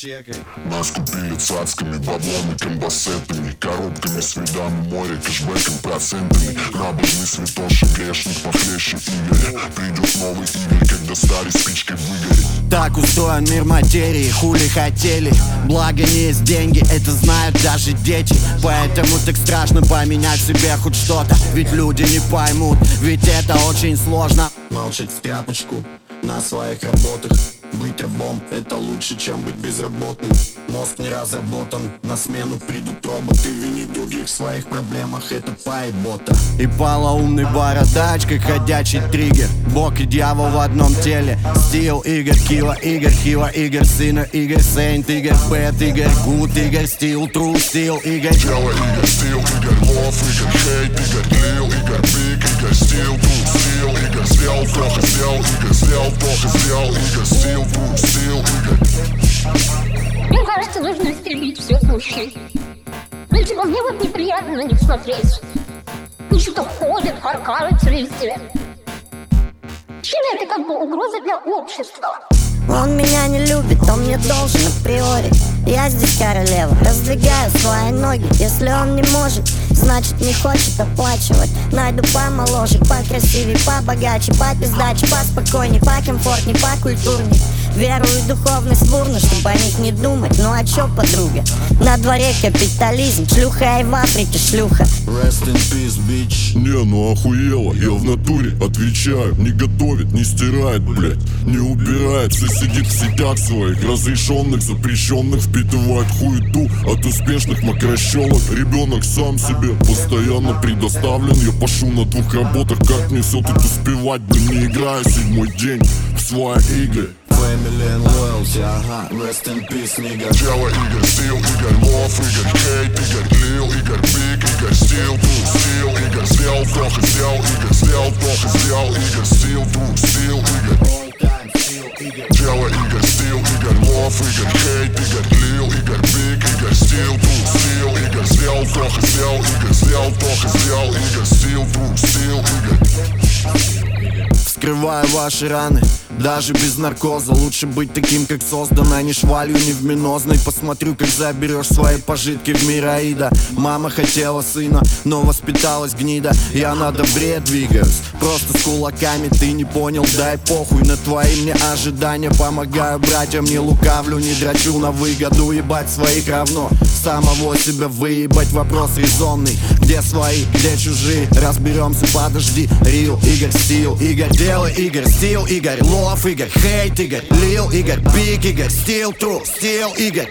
чекай. Нас купили цацками, баблом и комбасетами, коробками с видами моря, кэшбэком, процентами. Набожный святоша, грешник похлеще Игоря. Придет новый Игорь, когда старый спичкой выгорит. Так устроен мир материи, хули хотели. Благо не есть деньги, это знают даже дети. Поэтому так страшно поменять себе хоть что-то. Ведь люди не поймут, ведь это очень сложно. Молчать в тряпочку на своих работах. Быть рабом — это лучше, чем быть безработным. Мозг не разработан, на смену придут роботы. Винить других в своих проблемах — это поебота. И полоумный бородач, как ходячий триггер. Бог и дьявол в одном теле. Стил Игорь, Кила Игорь, Хила Игорь, Сына Игорь, Сейнт Игорь, Бэт Игорь, Гуд Игорь, Стил, Тру Стил Игорь. Дело Игорь, Стил Игорь, Лов Игорь, Хейт Игорь, Лил Игорь, Биг Игорь, Стил, Тру Стил Игорь, сделал плохо, сделал Игорь, сделал плохо, сделал Игорь, Стил, Тру Стил Игорь. Мне кажется, нужно истребить все мужчин. Ну типа, мне вот неприятно на них смотреть. Они что-то ходят, харкаются везде. Мужчина — это как бы угроза для общества. Он меня не любит, он мне должен априори. Я здесь королева, раздвигаю свои ноги. Если он не может, значит не хочет оплачивать. Найду помоложе, покрасивее, побогаче, попиздаче, поспокойней, покомфортней, покультурней. Веру и духовность бурно, чтобы о них не думать. Ну а чё, подруга? На дворе капитализм, шлюха и в Африке шлюха. Rest in peace, bitch. Не, ну охуела, я в натуре отвечаю. Не готовит, не стирает, блять, не убирает. Все сидит в сетях своих, разрешенных, запрещенных. Впитывает хуету от успешных мокрощелок. Ребенок сам себе постоянно предоставлен. Я пошу на 2 работах, как мне все тут успевать? Блин, не играю 7-й день в свои игры. Family and loyalty, ага, rest in peace, nigga. Дело Игорь, Стил Игорь, Лов Игорь, Хейт Игорь, Лил Игорь, Биг Игорь, Стил, Тру Стил Игорь, сделал плохо, сделал Игорь, сделал плохо, сделал Игорь, Стил, Тру Стил Игорь. Дело Игорь, Стил Игорь, Лов Игорь, Хейт Игорь, Лил Игорь, Биг Игорь, Стил, Тру Стил Игорь, сделал плохо, сделал Игорь, сделал плохо, сделал Игорь, Стил, Тру Стил Игорь. Вскрываю ваши раны, даже без наркоза. Лучше быть таким, как создано, а не швалью невменозной. Посмотрю, как заберешь свои пожитки в мир Аида. Мама хотела сына, но воспиталась гнида. Я на добре двигаюсь, просто с кулаками. Ты не понял, дай похуй на твои мне ожидания. Помогаю братьям, не лукавлю, не драчу на выгоду. Ебать своих равно самого себя выебать. Вопрос резонный, где свои, где чужие? Разберемся, подожди. Рил Игорь, Стил Игорь, Дело Игорь, Стил Игорь, Лов Игорь, Хейт Игорь, Лил Игорь, Биг Игорь, Стил, Тру Стил Игорь.